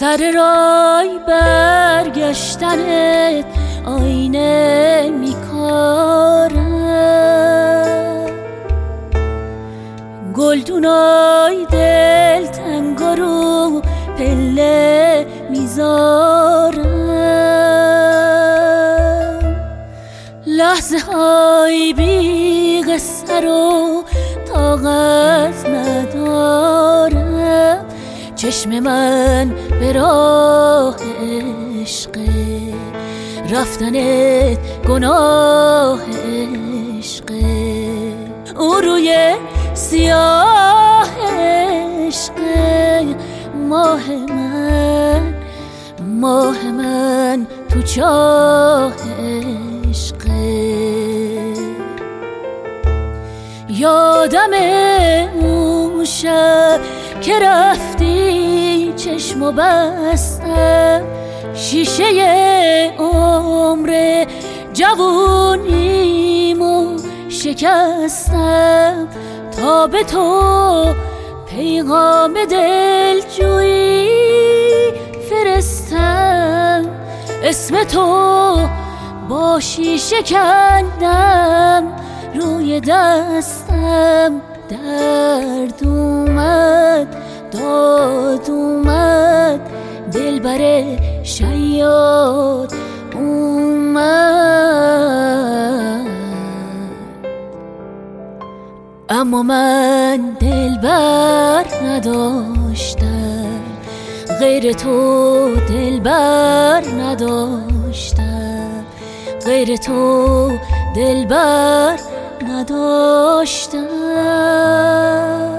سر رای برگشتنت آینه میکاره، گلدونای دل تنگا رو پله میذاره، لحظه های بی قصه رو طاقت ندارم، چشم من به راه عشقه، رفتنت گناه عشقه، او روی سیاه عشقه، ماه من تو چاه عشقه. یادم اون شب که رفتی چشمو بستم، شیشه عمر جوونیمو شکستم، تا به تو پیغام دلجویی فرستم، اسم تو با شیشه کندم روی دستم، درد اومد داد اومد، دلبر شیاد اومد، اما من دلبر نداشتم، غیر تو دلبر نداشتم، غیر تو دلبر نداشتم.